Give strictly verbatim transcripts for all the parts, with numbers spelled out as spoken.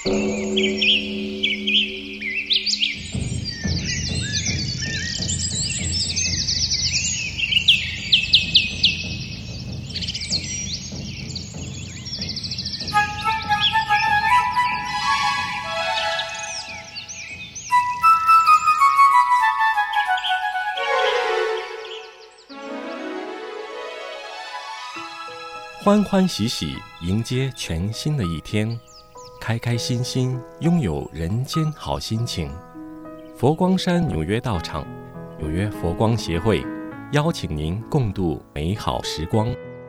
欢欢喜喜迎接全新的一天，开开心心拥有人间好心情。佛光山纽约道场纽约佛光协会邀请您共度美好时光。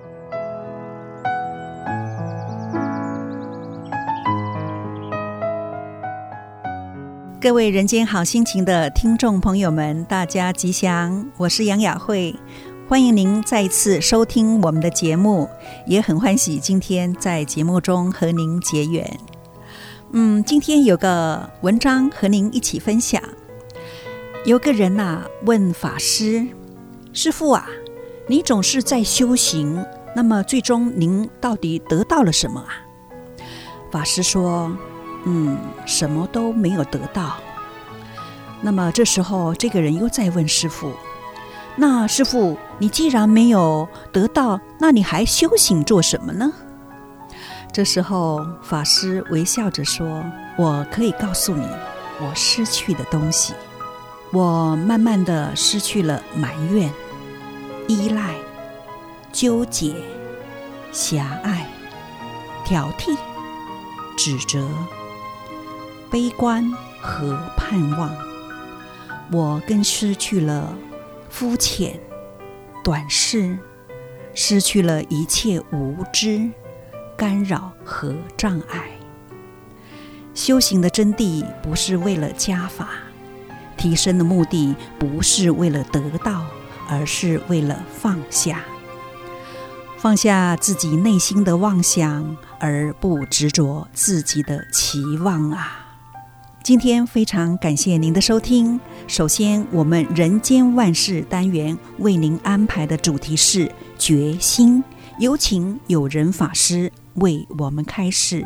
各位人间好心情的听众朋友们，大家吉祥，我是杨雅慧，欢迎您再一次收听我们的节目，也很欢喜今天在节目中和您结缘。嗯，今天有个文章和您一起分享。有个人啊问法师：师父啊，你总是在修行，那么最终您到底得到了什么啊？法师说：嗯，什么都没有得到。那么这时候这个人又再问师父：那师父，你既然没有得到，那你还修行做什么呢？这时候法师微笑着说：我可以告诉你，我失去的东西。我慢慢的失去了埋怨、依赖、纠结、狭隘、挑剔、指责、悲观和盼望。我更失去了肤浅、短视，失去了一切无知、干扰和障碍。修行的真谛不是为了加法，提升的目的不是为了得到，而是为了放下。放下自己内心的妄想，而不执着自己的期望啊！今天非常感谢您的收听。首先，我们人间万事单元为您安排的主题是决心，有请有人法师为我们开示。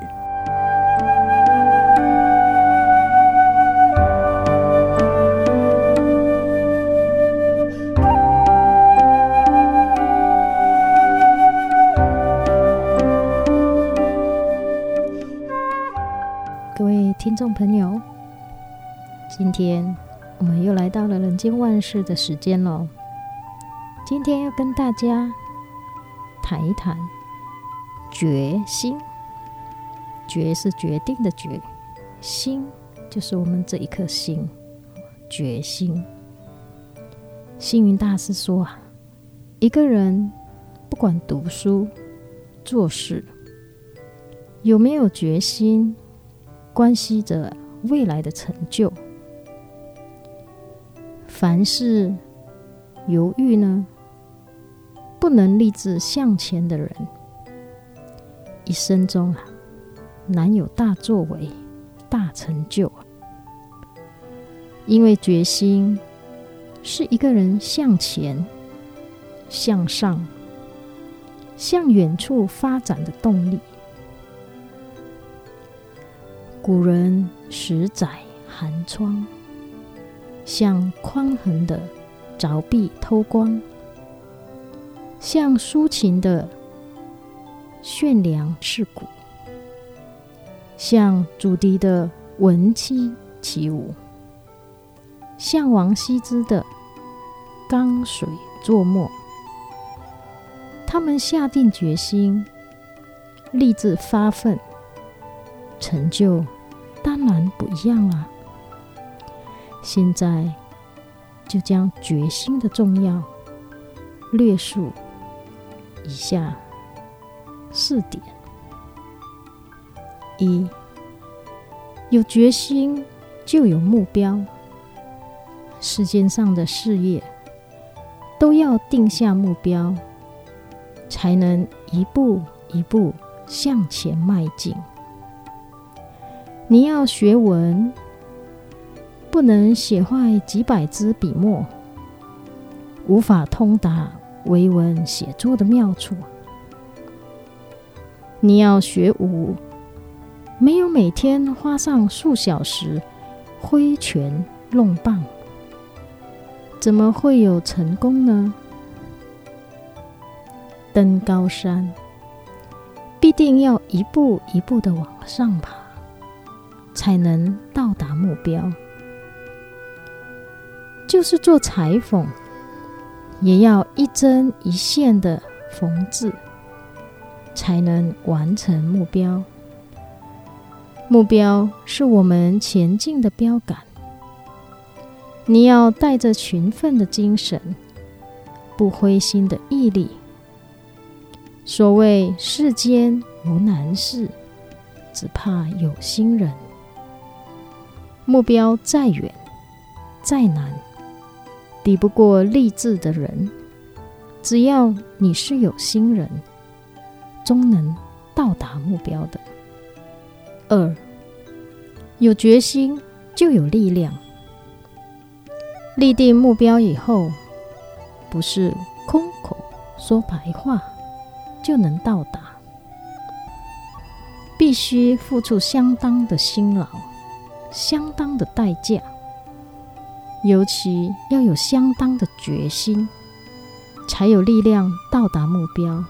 各位听众朋友，今天我们又来到了人间万事的时间了。今天要跟大家谈一谈决心。决是决定的决，心就是我们这一颗心，决心。星云大师说啊，一个人不管读书做事，有没有决心，关系着未来的成就。凡事犹豫呢，不能立志向前的人，一生中啊，难有大作为、大成就啊。因为决心是一个人向前、向上、向远处发展的动力。古人十载寒窗，像宽宏的凿壁偷光，像抒情的炫良刺骨，像祖笛的文妻起舞，像王羲之的钢水作墨。他们下定决心，立志发奋，成就当然不一样啦。现在就将决心的重要略述以下四点。一，有决心就有目标。世间上的事业都要定下目标，才能一步一步向前迈进。你要学文，不能写坏几百支笔墨，无法通达微文写作的妙处。你要学武， 没有每天花上数小时挥拳弄棒，怎么会有成功呢？登高山，必定要一步一步地往上爬，才能到达目标。就是做裁缝，也要一针一线的缝制，才能完成目标。目标是我们前进的标杆，你要带着勤奋的精神，不灰心的毅力。所谓世间无难事，只怕有心人。目标再远再难，抵不过励志的人。只要你是有心人，终能到达目标的。二，有决心就有力量。立定目标以后，不是空口说白话就能到达，必须付出相当的辛劳，相当的代价，尤其要有相当的决心，才有力量到达目标。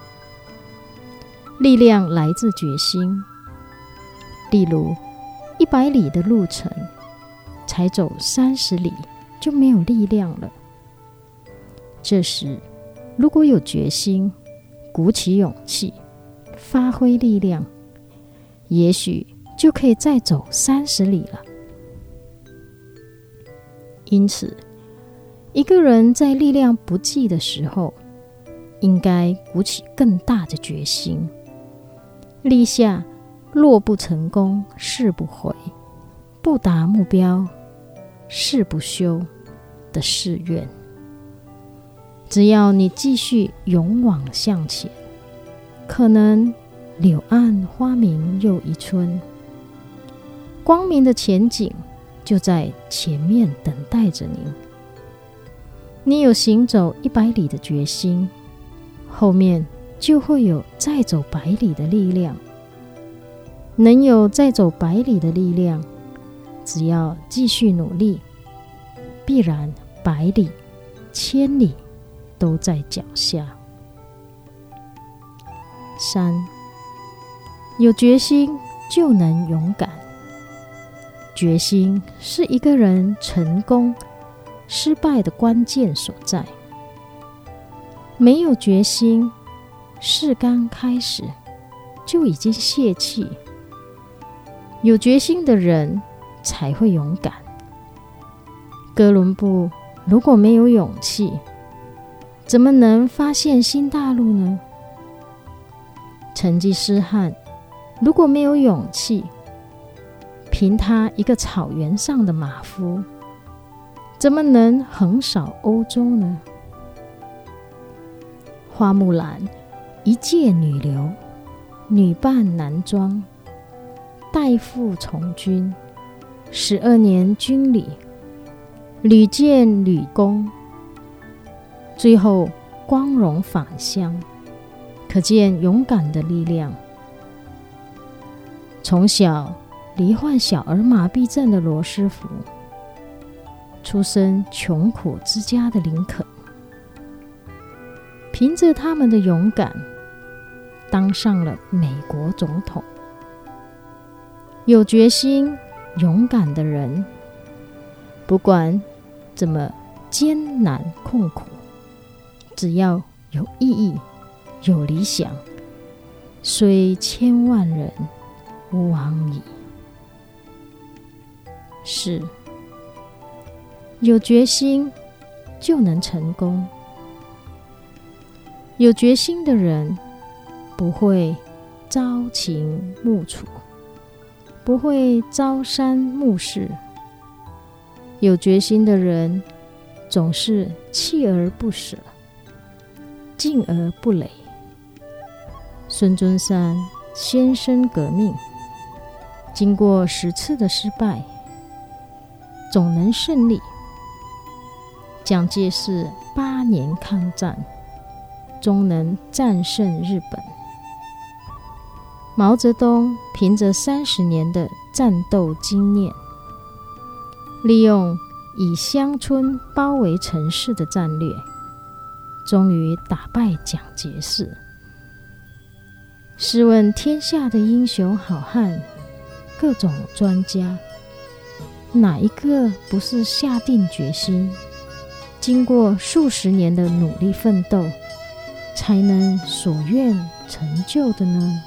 力量来自决心。例如一百里的路程，才走三十里就没有力量了。这时如果有决心，鼓起勇气，发挥力量，也许就可以再走三十里了。因此，一个人在力量不济的时候，应该鼓起更大的决心，立下若不成功誓不悔，不达目标誓不休的誓愿。只要你继续勇往向前，可能柳暗花明又一村，光明的前景就在前面等待着您。你有行走一百里的决心，后面就会有再走百里的力量。能有再走百里的力量，只要继续努力，必然百里、千里都在脚下。三，有决心就能勇敢。决心是一个人成功、失败的关键所在。没有决心，事刚开始就已经泄气。有决心的人才会勇敢。哥伦布如果没有勇气，怎么能发现新大陆呢？成吉思汗如果没有勇气，凭他一个草原上的马夫，怎么能横扫欧洲呢？花木兰一介女流，女扮男装，代父从军，十二年军旅，屡建屡功，最后光荣返乡，可见勇敢的力量。从小罹患小儿麻痹症的罗斯福，出身穷苦之家的林肯，凭着他们的勇敢，当上了美国总统。有决心、勇敢的人，不管怎么艰难困苦，只要有意义、有理想，虽千万人，吾往矣。是，有决心就能成功。有决心的人不会朝秦暮楚，不会朝三暮四。有决心的人总是锲而不舍，进而不馁。孙中山先生革命，经过十次的失败，总能胜利。蒋介石八年抗战，终能战胜日本。 毛泽东凭着三十年的战斗经验，利用以乡村包围城市的战略，终于打败蒋介石。试问天下的英雄好汉，各种专家，哪一个不是下定决心，经过数十年的努力奋斗，才能所愿成就的呢？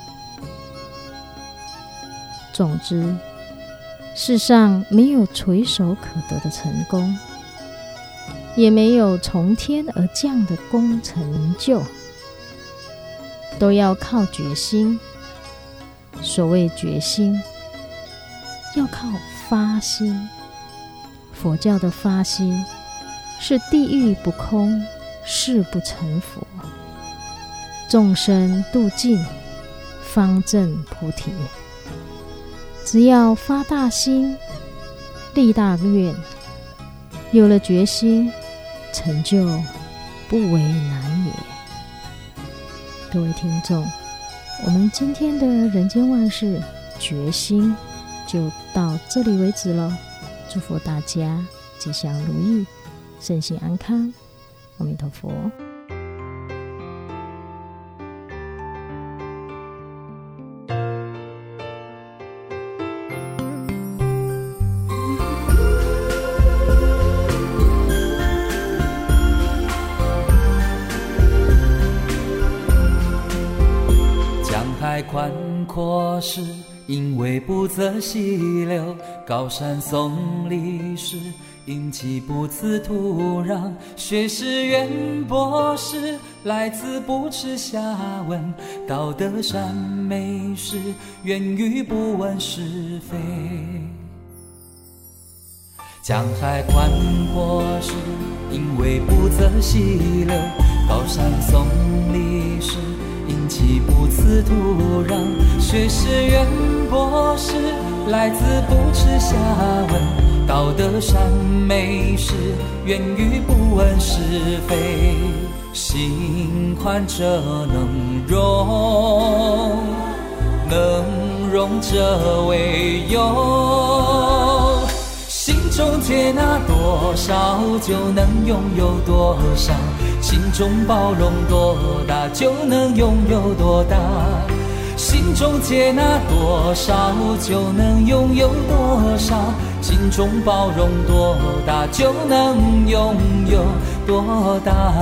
总之，世上没有垂手可得的成功，也没有从天而降的功成就，都要靠决心。所谓决心，要靠发心。佛教的发心是地狱不空，誓不成佛，众生度尽，方证菩提。只要发大心，立大愿，有了决心，成就不为难也。各位听众，我们今天的人间万事决心就到这里为止了。祝福大家吉祥如意，身心安康。阿弥陀佛。 宽阔是因为不择溪流，高山耸立是因其不辞土壤，学识渊博是来自不耻下问，道德善美是源于不问是非。江海宽阔是因为不择溪流，高山耸立是因其不辞土壤，学识渊博是来自不耻下问，道德善美是源于不问是非。心宽者能容，能容者为有，心中接纳多少就能拥有多少，心中包容多大就能拥有多大，心中接纳多少就能拥有多少，心中包容多大就能拥有多大，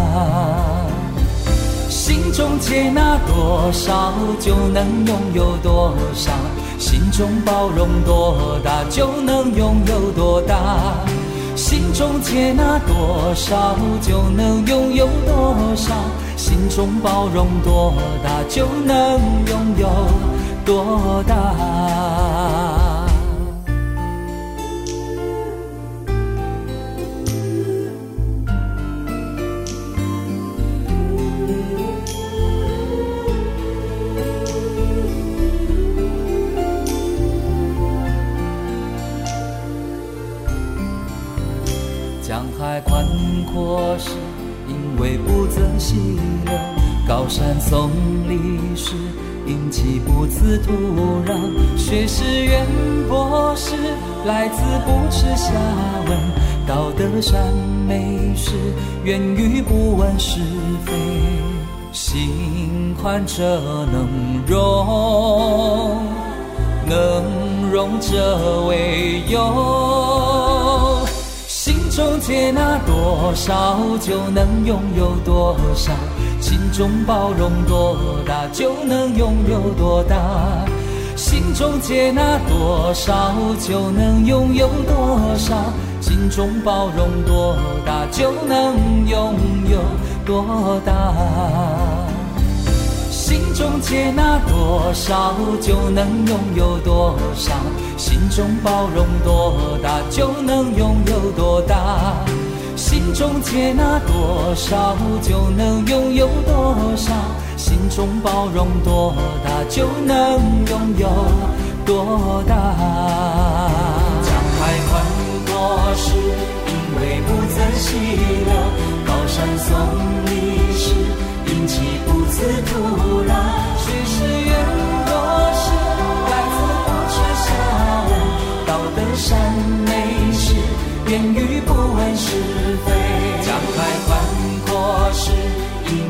心中接纳多少就能拥有多少，心中包容多大就能拥有多大，心中接纳多少就能拥有多少，心中包容多大就能拥有多大。江海宽阔是因为不择溪流，高山耸立是因其不辞土壤，学识渊博是来自不耻下问，道德善美是源于不问是非。心宽者能容，能容者为有，心中接纳多少就能拥有多少，心中包容多大就能拥有多大，心中接纳多少就能拥有多少，心中包容多大就能拥有多大，心中接纳多少就能拥有多少，心中包容多大就能拥有多大，心中接纳多少就能拥有多少，心中包容多大就能拥有多大。江海宽阔是因为不择溪流，高山耸立是因其不辞土壤，学识渊博是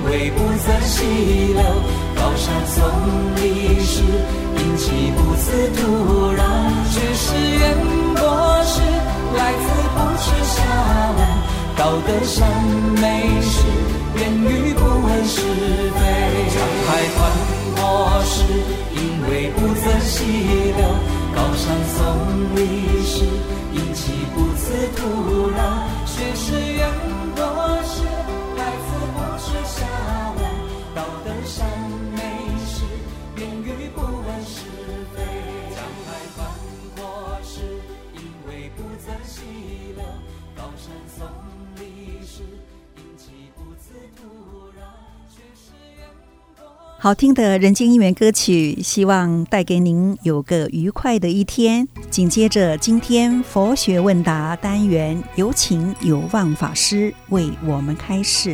为不曾细流，高山松离石，阴气不自土壤。学识渊博识，来自不耻下问，道德善美事，源于不问是非。江海宽阔时，因为不曾细流，高山松离石，阴气不自土壤。学识渊博识，来自不耻下问，道德善美事，源于不问是非。江海宽阔时，因为不曾细流，高山松离石，阴气不自土壤。学识渊博。 好听的人间姻缘歌曲，希望带给您有个愉快的一天。紧接着今天佛学问答单元，有请有望法师为我们开示。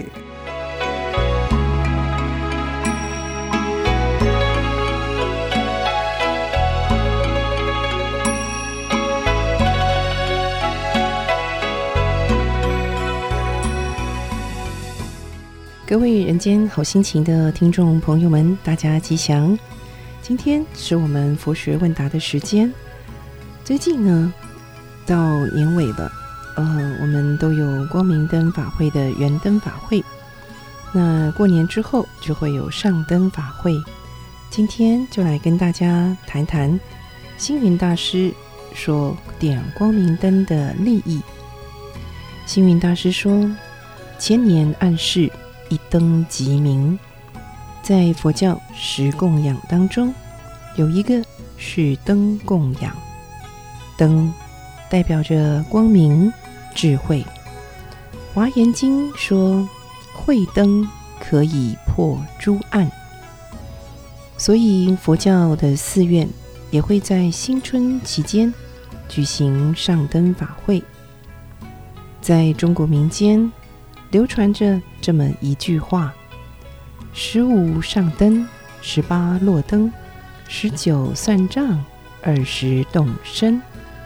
各位人间好心情的听众朋友们，大家吉祥。今天是我们佛学问答的时间。最近呢，到年尾了，呃，我们都有光明灯法会的圆灯法会。那过年之后就会有上灯法会。今天就来跟大家谈谈星云大师说点光明灯的利益。星云大师说，千年暗示一灯即明，在佛教十供养当中，有一个是灯供养。灯代表着光明、智慧。华严经说，慧灯可以破诸暗。所以佛教的寺院也会在新春期间举行上灯法会。在中国民间流传着这么一句话：十五上灯，十八落灯，十九算账，二十动身。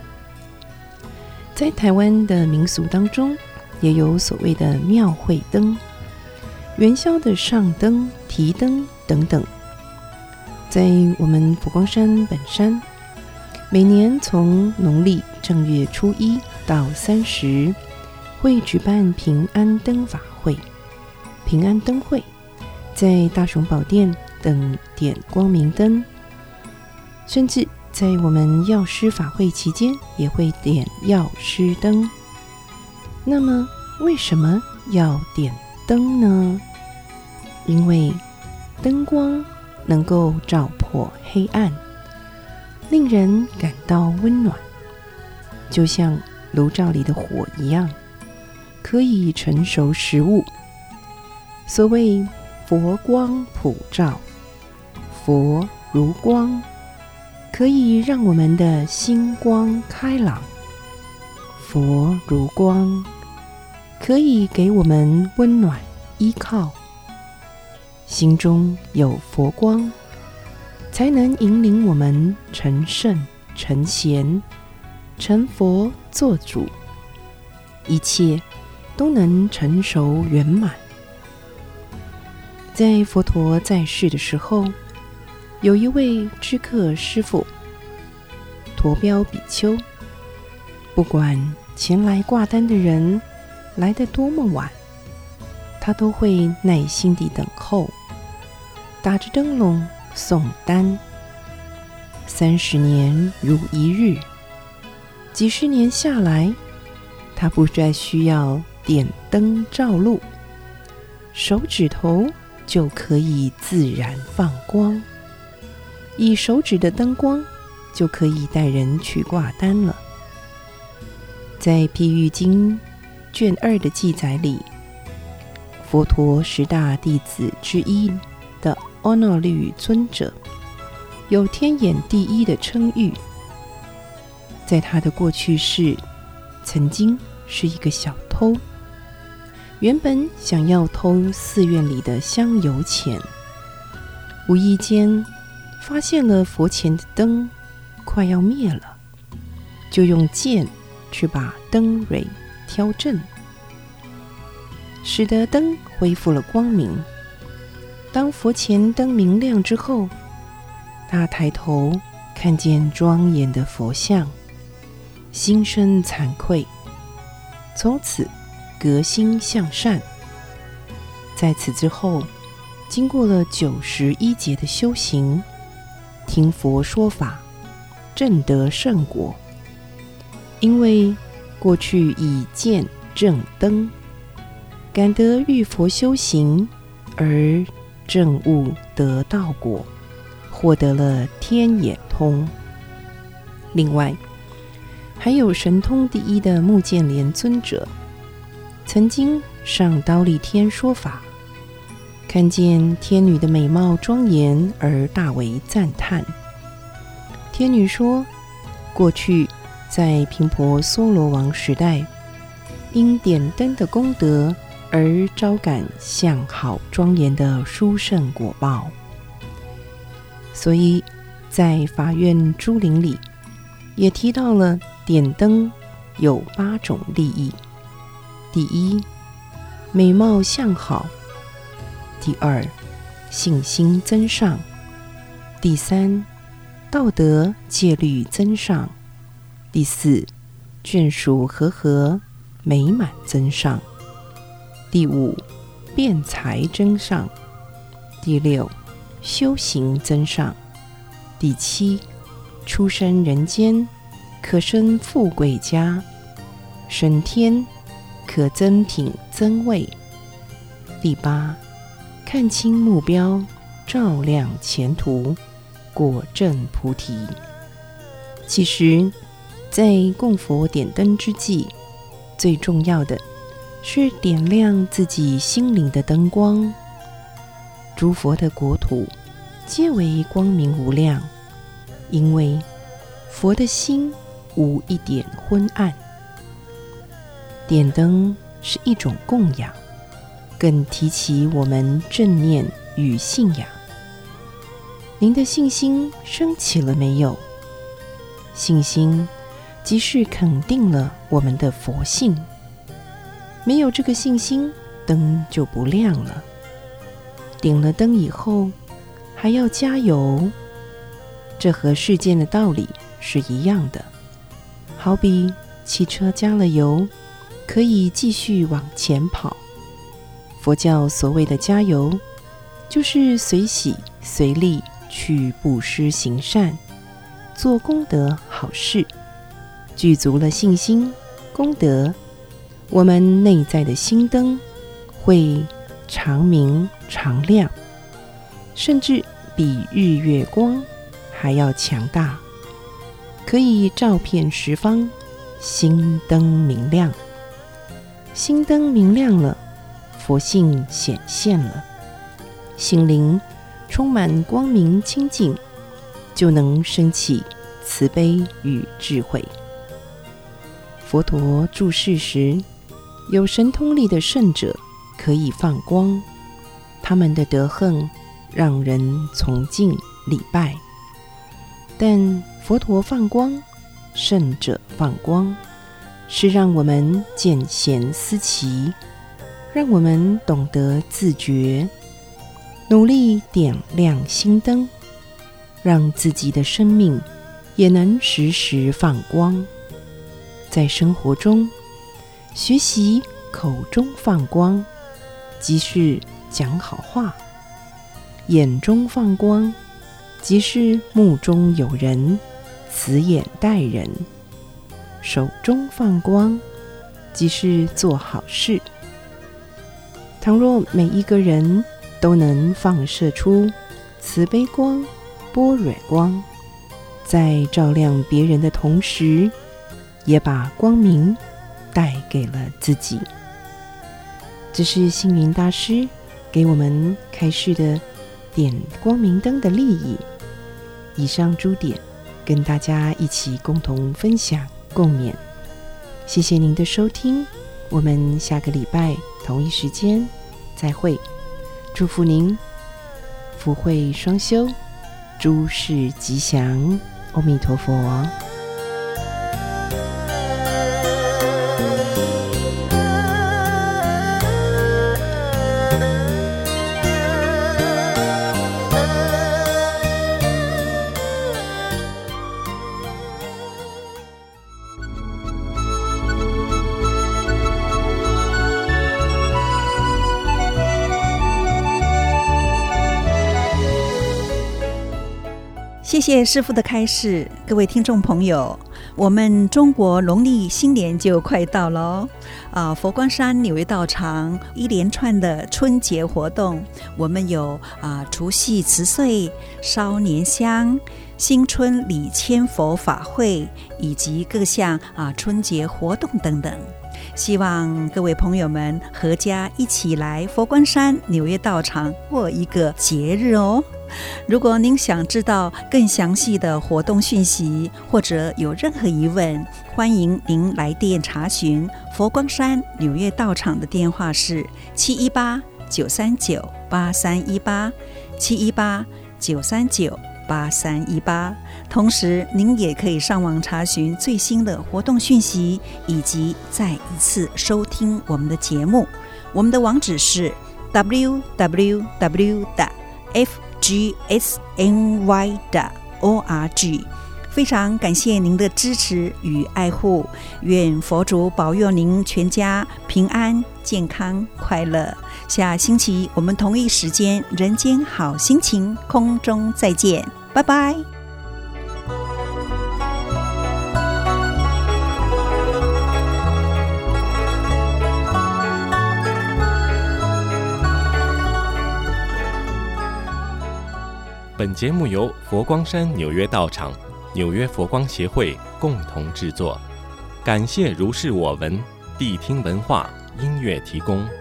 在台湾的民俗当中，也有所谓的庙会灯、元宵的上灯、提灯等等。在我们佛光山本山，每年从农历正月初一到三十，会举办平安灯法会、平安灯会，在大雄宝殿等点光明灯，甚至在我们药师法会期间也会点药师灯。那么为什么要点灯呢？因为灯光能够照破黑暗，令人感到温暖，就像炉灶里的火一样，可以成熟食物。所谓佛光普照，佛如光，可以让我们的心光开朗。佛如光，可以给我们温暖依靠。心中有佛光，才能引领我们成圣成贤，成佛做主，一切都能成熟圆满。在佛陀在世的时候，有一位知客师父陀标比丘，不管前来挂单的人来得多么晚，他都会耐心地等候，打着灯笼送单。三十年如一日，几十年下来，他不再需要点灯照路，手指头就可以自然放光，以手指的灯光就可以带人去挂单了。在《譬喻经》卷二的记载里，佛陀十大弟子之一的阿耨律尊者有天眼第一的称誉。在他的过去世，曾经是一个小偷，原本想要偷寺院里的香油钱，无意间发现了佛前的灯快要灭了，就用剑去把灯蕊挑正，使得灯恢复了光明。 当佛前灯明亮之后，他抬头看见庄严的佛像，心生惭愧，从此革心向善。在此之后，经过了九十一劫的修行，听佛说法，证得圣果。因为过去已见正灯，感得遇佛修行而证悟得道果，获得了天眼通。另外还有神通第一的目犍连尊者，曾经上忉利天说法，看见天女的美貌庄严而大为赞叹。天女说，过去在频婆娑罗王时代，因点灯的功德而招感相好庄严的殊胜果报。所以在法院珠林里也提到了点灯有八种利益：第一，美貌相好；第二，信心增上；第三，道德戒律增上；第四，眷属和合美满增上；第五，辩才增上；第六，修行增上；第七，出生人间可生富贵家，升天可增品增位；第八，看清目标，照亮前途，果证菩提。其实在供佛点灯之际，最重要的是点亮自己心灵的灯光。诸佛的国土皆为光明无量，因为佛的心无一点昏暗。点灯是一种供养，更提起我们正念与信仰。您的信心升起了没有？信心即是肯定了我们的佛性，没有这个信心，灯就不亮了。点了灯以后，还要加油，这和世间的道理是一样的。好比汽车加了油，可以继续往前跑。佛教所谓的加油，就是随喜随力去布施行善，做功德好事，具足了信心功德，我们内在的心灯会常明常亮，甚至比日月光还要强大，可以照遍十方，心灯明亮。心灯明亮了，佛性显现了，心灵充满光明清净，就能升起慈悲与智慧。佛陀住世时，有神通力的圣者可以放光，他们的德行让人崇敬礼拜。但佛陀放光，圣者放光，是让我们见贤思齐，让我们懂得自觉，努力点亮心灯，让自己的生命也能时时放光。在生活中学习口中放光，即是讲好话；眼中放光，即是目中有人，慈眼待人；手中放光，即是做好事。倘若每一个人都能放射出慈悲光、般若光，在照亮别人的同时，也把光明带给了自己。这是星云大师给我们开示的点光明灯的利益。以上诸点跟大家一起共同分享共勉。谢谢您的收听，我们下个礼拜同一时间再会。祝福您福慧双修，诸事吉祥。阿弥陀佛。 谢谢师父的开示。各位听众朋友，我们中国农历新年就快到了哦。啊，佛光山纽约道场一连串的春节活动，我们有啊除夕辞岁、烧年香、新春礼千佛法会，以及各项啊春节活动等等。希望各位朋友们合家一起来佛光山纽约道场过一个节日哦。如果您想知道更详细的活动讯息，或者有任何疑问，欢迎您来电查询。佛光山纽约道场的电话是七一八九三九八三一八，七一八九三九八三一八。同时，您也可以上网查询最新的活动讯息，以及再一次收听我们的节目。我们的网址是 double-u double-u double-u 点 f g s n y 点 org。非常感谢您的支持与爱护，愿佛祖保佑您全家平安、健康、快乐。下星期我们同一时间，人间好心情空中再见，拜拜。 本节目由佛光山纽约道场、纽约佛光协会共同制作，感谢如是我闻谛听文化音乐提供。